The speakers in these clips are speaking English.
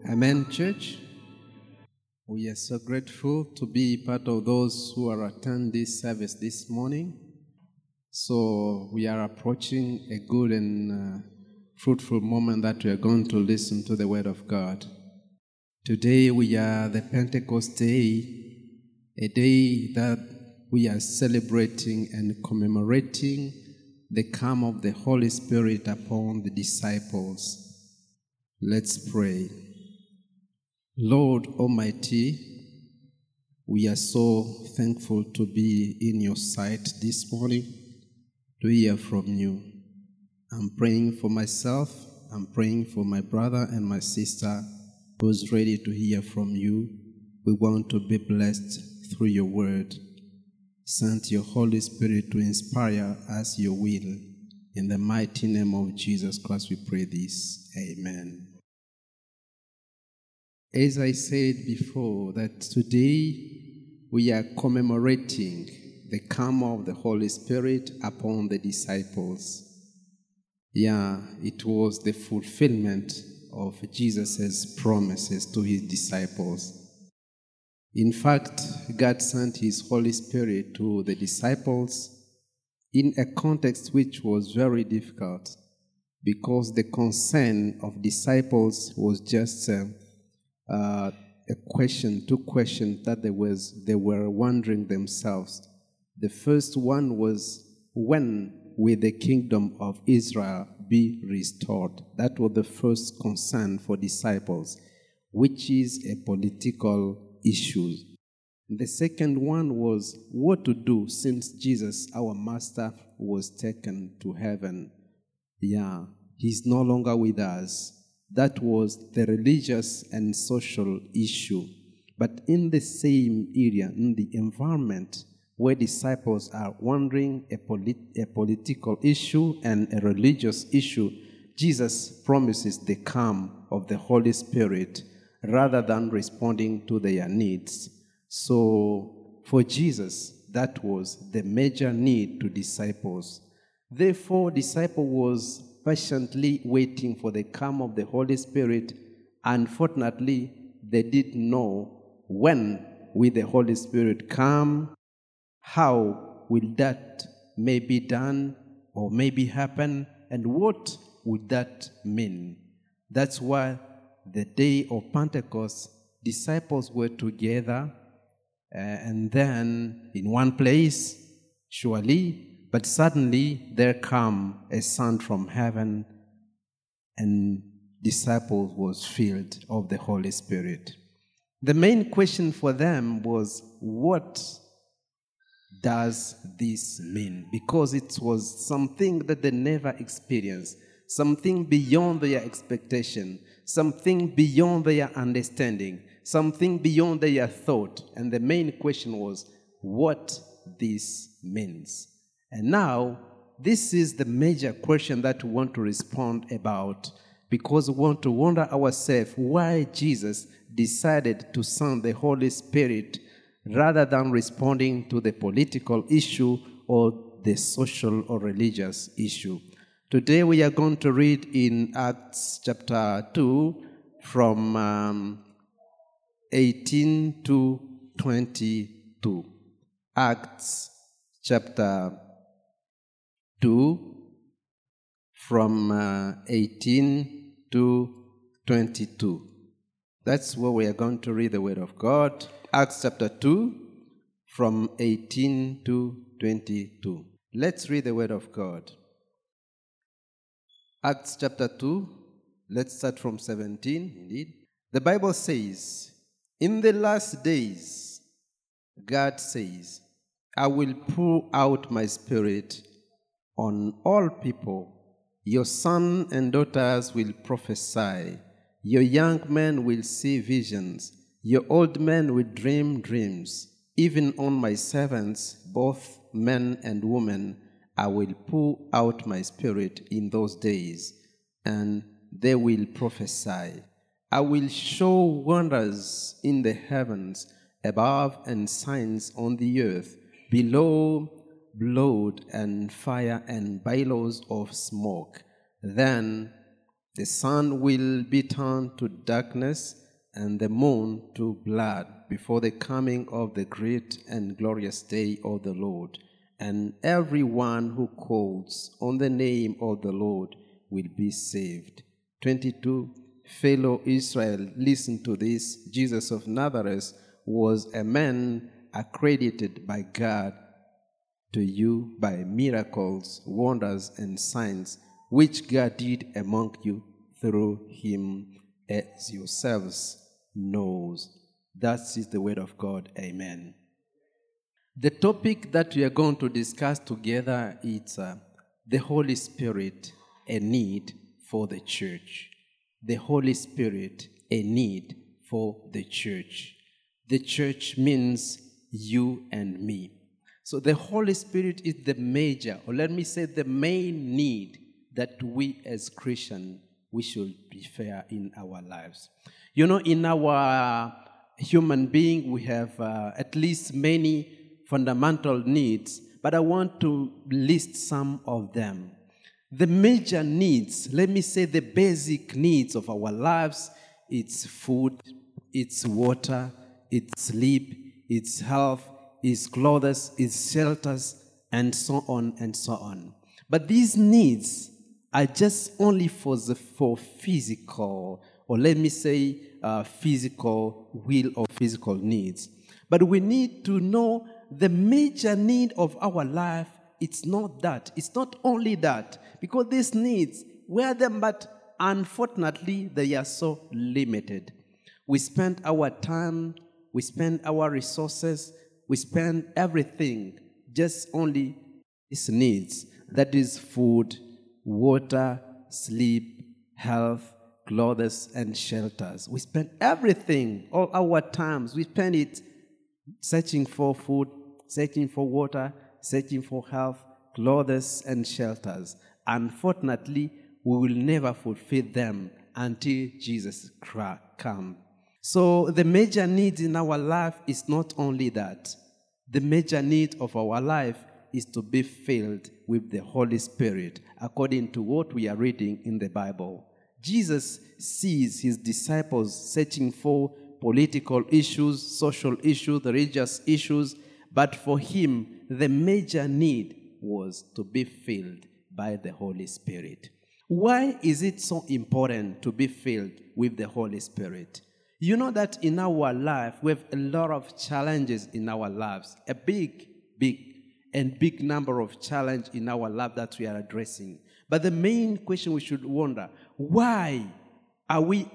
Amen, church. We are so grateful to be part of those who are attending this service this morning. So we are approaching a good and fruitful moment that we are going to listen to the Word of God. Today we are the Pentecost Day, a day that we are celebrating and commemorating the come of the Holy Spirit upon the disciples. Let's pray. Lord Almighty, we are so thankful to be in your sight this morning to hear from you. I'm praying for myself, I'm praying for my brother and my sister who's ready to hear from you. We want to be blessed through your word. Send your Holy Spirit to inspire us your will. In the mighty name of Jesus Christ we pray this. Amen. As I said before, that today we are commemorating the come of the Holy Spirit upon the disciples. It was the fulfillment of Jesus' promises to his disciples. In fact, God sent his Holy Spirit to the disciples in a context which was very difficult, because the concern of disciples was just two questions that they were wondering themselves. The first one was, when will the kingdom of Israel be restored? That was the first concern for disciples, which is a political issue. The second one was what to do since Jesus, our Master, was taken to heaven. He's no longer with us. That was the religious and social issue. But in the same area, in the environment where disciples are wondering a political issue and a religious issue, Jesus promises the come of the Holy Spirit rather than responding to their needs. So for Jesus, that was the major need to disciples. Therefore, disciple was patiently waiting for the come of the Holy Spirit. Unfortunately, they didn't know when will the Holy Spirit come, how will that may be done or maybe happen, and what would that mean. That's why the day of Pentecost, disciples were together and then in one place, surely, but suddenly there come a sound from heaven, and disciples was filled of the Holy Spirit. The main question for them was, what does this mean? Because it was something that they never experienced, something beyond their expectation, something beyond their understanding, something beyond their thought. And the main question was, what this means. And now, this is the major question that we want to respond about, because we want to wonder ourselves why Jesus decided to send the Holy Spirit rather than responding to the political issue or the social or religious issue. Today we are going to read in Acts chapter 2 from 18 to 22. Acts chapter 2 from 18 to 22. That's where we are going to read the Word of God. Acts chapter 2 from 18 to 22. Let's read the Word of God. Acts chapter 2, let's start from 17 indeed. The Bible says, "In the last days, God says, I will pour out my Spirit on all people. Your sons and daughters will prophesy. Your young men will see visions. Your old men will dream dreams. Even on my servants, both men and women, I will pour out my Spirit in those days, and they will prophesy. I will show wonders in the heavens above and signs on the earth below, blood and fire and billows of smoke. Then The sun will be turned to darkness and the moon to blood before the coming of the great and glorious day of the Lord. And everyone who calls on the name of the Lord will be saved. 22. Fellow Israel, listen to this. Jesus of Nazareth was a man accredited by God to you by miracles, wonders, and signs, which God did among you through him, as yourselves knows. That is the word of God. Amen. The topic that we are going to discuss together is the Holy Spirit, a need for the church. The Holy Spirit, a need for the church. The church means you and me. So the Holy Spirit is the major, or let me say the main need that we as Christians, we should prefer in our lives. You know, in our human being, we have at least many fundamental needs, but I want to list some of them. The major needs, let me say the basic needs of our lives, it's food, it's water, it's sleep, it's health, it's clothes, it's shelters, and so on and so on. But these needs are just only for physical, or let me say physical will or physical needs. But we need to know the major need of our life. It's not that. It's not only that. Because these needs, we are them, but unfortunately, they are so limited. We spend our time, we spend our resources, we spend everything just only these needs. That is food, water, sleep, health, clothes, and shelters. We spend everything, all our times, we spend it searching for food, searching for water, searching for health, clothes, and shelters. Unfortunately, we will never fulfill them until Jesus comes. So the major need in our life is not only that. The major need of our life is to be filled with the Holy Spirit, according to what we are reading in the Bible. Jesus sees his disciples searching for political issues, social issues, religious issues, but for him, the major need was to be filled by the Holy Spirit. Why is it so important to be filled with the Holy Spirit? You know that in our life, we have a lot of challenges in our lives, a big number of challenges in our life that we are addressing. But the main question we should wonder, why are we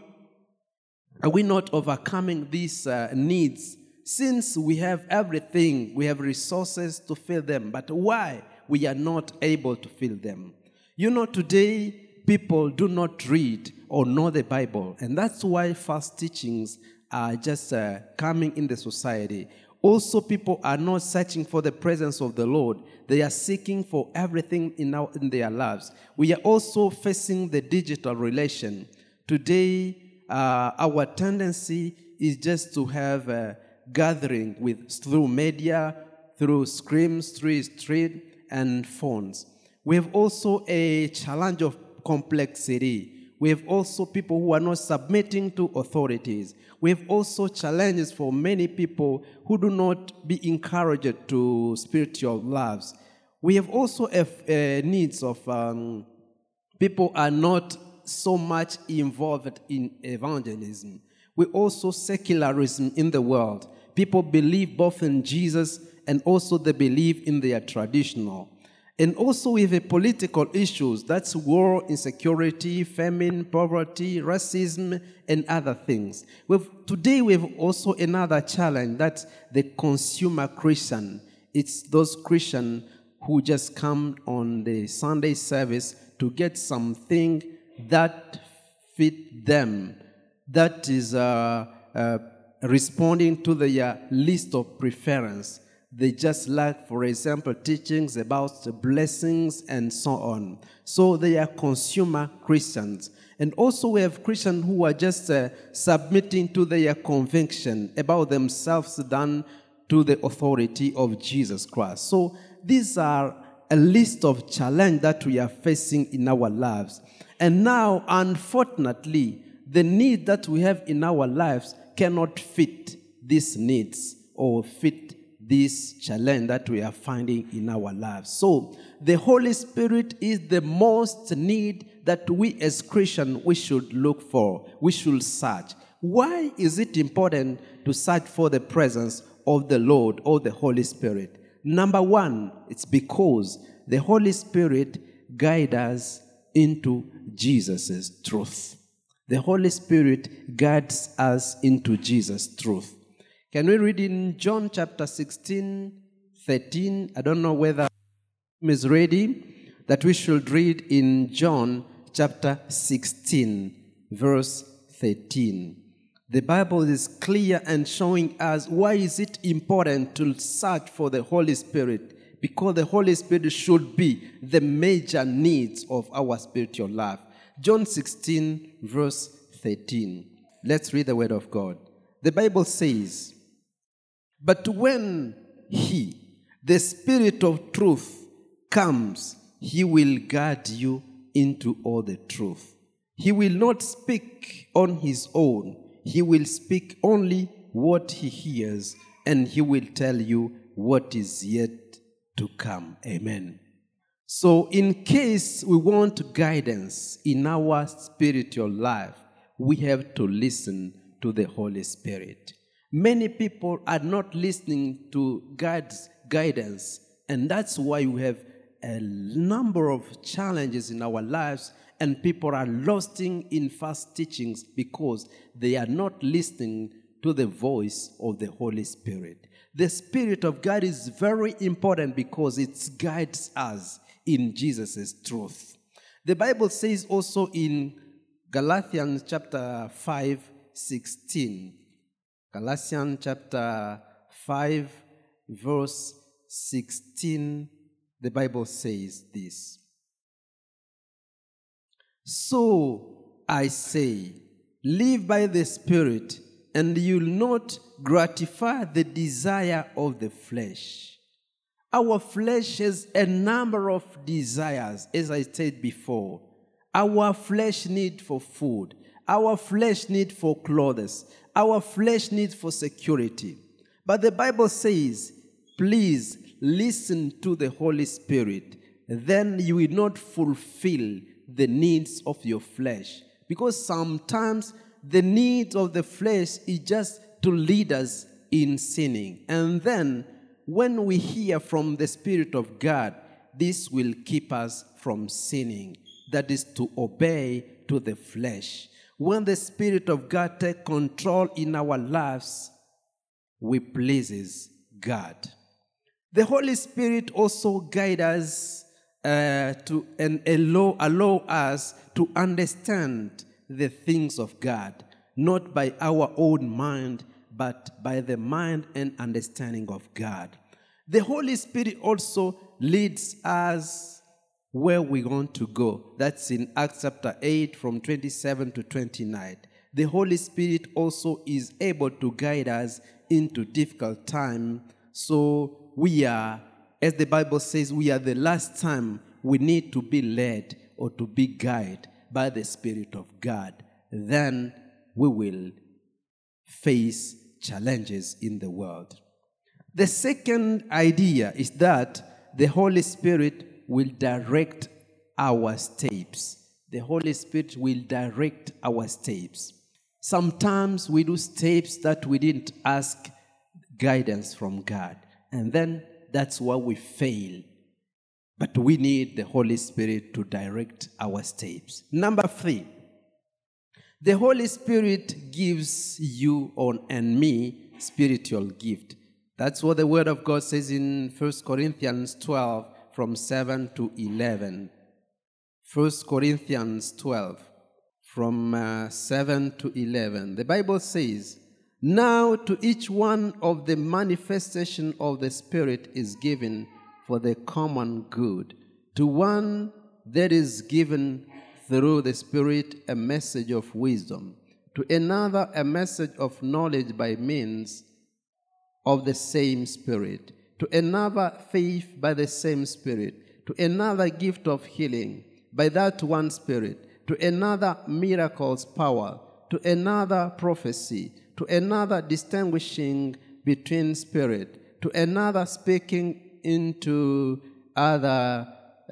not overcoming these needs? Since we have everything, we have resources to fill them, but why we are not able to fill them? You know, today, people do not read or know the Bible, and that's why false teachings are just coming in the society. Also, people are not searching for the presence of the Lord. They are seeking for everything in their lives. We are also facing the digital relation. Today, our tendency is just to have a gathering through media, through screens, through street, and phones. We have also a challenge of complexity. We have also people who are not submitting to authorities. We have also challenges for many people who do not be encouraged to spiritual lives. We have also needs of people are not so much involved in evangelism. We also secularism in the world. People believe both in Jesus and also they believe in their traditional. And also we have political issues, that's war, insecurity, famine, poverty, racism, and other things. Today we have also another challenge, that's the consumer Christian. It's those Christians who just come on the Sunday service to get something that fit them, that is responding to their list of preference. They just like, for example, teachings about the blessings and so on. So they are consumer Christians. And also we have Christians who are just submitting to their conviction about themselves than to the authority of Jesus Christ. So these are a list of challenges that we are facing in our lives. And now, unfortunately, the need that we have in our lives cannot fit these needs or fit this challenge that we are finding in our lives. So, the Holy Spirit is the most need that we as Christians, we should look for, we should search. Why is it important to search for the presence of the Lord or the Holy Spirit? Number one, it's because the Holy Spirit guides us into Jesus' truth. The Holy Spirit guides us into Jesus' truth. Can we read in John chapter 16, 13? I don't know whether is ready, that we should read in John chapter 16, verse 13. The Bible is clear and showing us why is it important to search for the Holy Spirit, because the Holy Spirit should be the major needs of our spiritual life. John 16, verse 13. Let's read the word of God. The Bible says, "But when He, the Spirit of truth, comes, He will guide you into all the truth. He will not speak on His own. He will speak only what He hears, and He will tell you what is yet to come." Amen. So in case we want guidance in our spiritual life, we have to listen to the Holy Spirit. Many people are not listening to God's guidance, and that's why we have a number of challenges in our lives, and people are lost in false teachings because they are not listening to the voice of the Holy Spirit. The Spirit of God is very important because it guides us in Jesus' truth. The Bible says also in Galatians chapter 5, 16. Galatians chapter 5, verse 16, the Bible says this. "So I say, live by the Spirit, and you'll not gratify the desire of the flesh." Our flesh has a number of desires, as I said before. Our flesh needs for food. Our flesh needs for clothes. Our flesh needs for security. But the Bible says, please listen to the Holy Spirit. Then you will not fulfill the needs of your flesh. Because sometimes the needs of the flesh is just to lead us in sinning. And then when we hear from the Spirit of God, this will keep us from sinning. That is to obey to the flesh. When the Spirit of God takes control in our lives, we pleases God. The Holy Spirit also guides us and allow us to understand the things of God, not by our own mind, but by the mind and understanding of God. The Holy Spirit also leads us where we want to go. That's in Acts chapter 8 from 27 to 29. The Holy Spirit also is able to guide us into difficult time. So we are, as the Bible says, we are the last time we need to be led or to be guided by the Spirit of God. Then we will face challenges in the world. The second idea is that the Holy Spirit will direct our steps. The Holy Spirit will direct our steps. Sometimes we do steps that we didn't ask guidance from God, and then that's why we fail. But we need the Holy Spirit to direct our steps. Number 3, the Holy Spirit gives you and me spiritual gift. That's what the Word of God says in 1 Corinthians 12 from 7 to 11. 1 Corinthians 12 from 7 to 11. The Bible says, "Now to each one of the manifestation of the Spirit is given for the common good. To one that is given through the Spirit a message of wisdom, to another a message of knowledge by means of the same Spirit, to another faith by the same Spirit, to another gift of healing by that one Spirit, to another miracles power, to another prophecy, to another distinguishing between spirit, to another speaking into other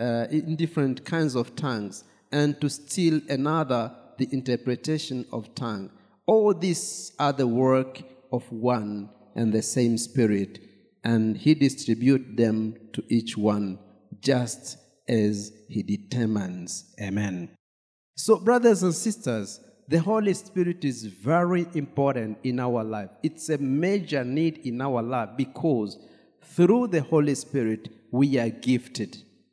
in different kinds of tongues, and to still another the interpretation of tongue. All these are the work of one and the same Spirit, and he distributes them to each one just as he determines. Amen. So, brothers and sisters, the Holy Spirit is very important in our life. It's a major need in our life because through the Holy Spirit, we are gifted.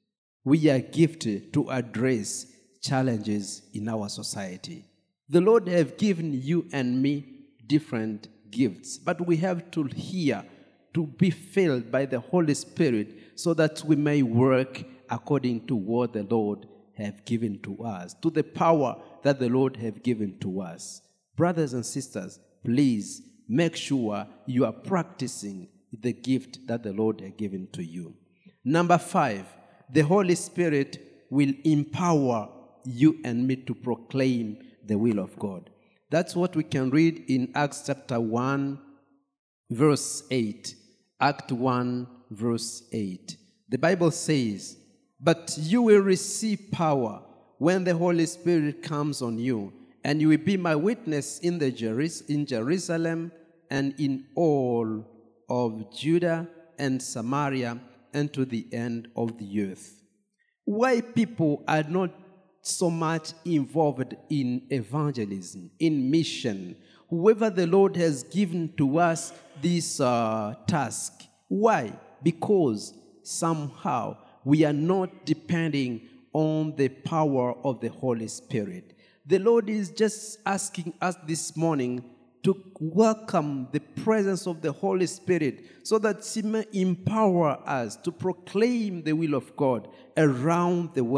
We are gifted to address challenges in our society. The Lord has given you and me different gifts, but we have to hear, to be filled by the Holy Spirit so that we may work according to what the Lord has given to us, to the power that the Lord has given to us. Brothers and sisters, please make sure you are practicing the gift that the Lord has given to you. Number 5, the Holy Spirit will empower you and me to proclaim the will of God. That's what we can read in Acts chapter 1, verse 8. Act 1, verse 8. The Bible says, "But you will receive power when the Holy Spirit comes on you, and you will be my witness in Jerusalem and in all of Judah and Samaria and to the end of the earth." Why people are not so much involved in evangelism, in mission? Whoever the Lord has given to us this task. Why? Because somehow we are not depending on the power of the Holy Spirit. The Lord is just asking us this morning to welcome the presence of the Holy Spirit so that He may empower us to proclaim the will of God around the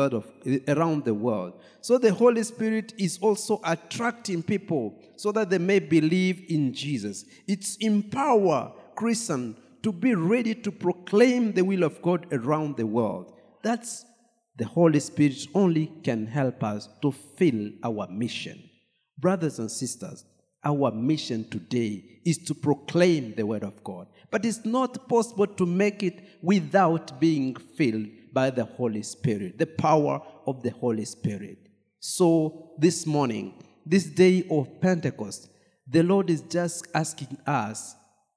world. So the Holy Spirit is also attracting people so that they may believe in Jesus. It's empower Christians to be ready to proclaim the will of God around the world. That's the Holy Spirit only can help us to fill our mission. Brothers and sisters, our mission today is to proclaim the word of God. But it's not possible to make it without being filled by the Holy Spirit, the power of the Holy Spirit. So this morning, this day of Pentecost, the Lord is just asking us,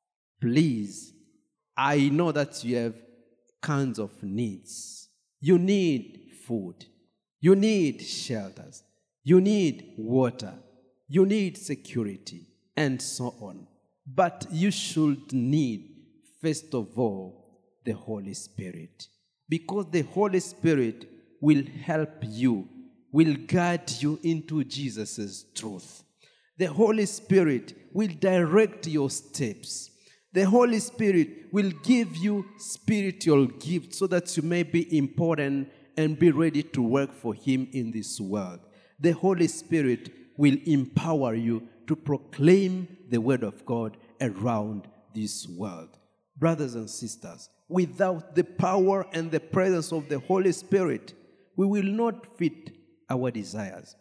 please, I know that you have kinds of needs. You need food. You need shelters. You need water. You need security, and so on. But you should need, first of all, the Holy Spirit. Because the Holy Spirit will help you, will guide you into Jesus' truth. The Holy Spirit will direct your steps. The Holy Spirit will give you spiritual gifts so that you may be important and be ready to work for Him in this world. The Holy Spirit will empower you to proclaim the word of God around this world. Brothers and sisters, without the power and the presence of the Holy Spirit, we will not fit our desires.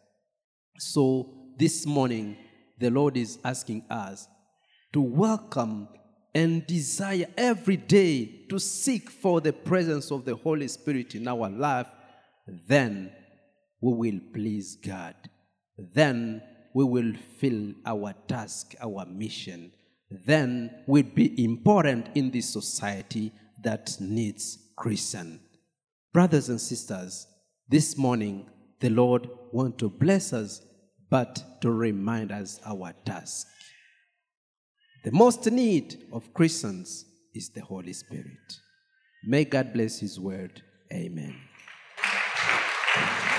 So this morning, the Lord is asking us to welcome and desire every day to seek for the presence of the Holy Spirit in our life. Then we will please God. Then we will fill our task, our mission. Then we'll be important in this society that needs Christians. Brothers and sisters, this morning the Lord wants to bless us, but to remind us our task. The most need of Christians is the Holy Spirit. May God bless His word. Amen.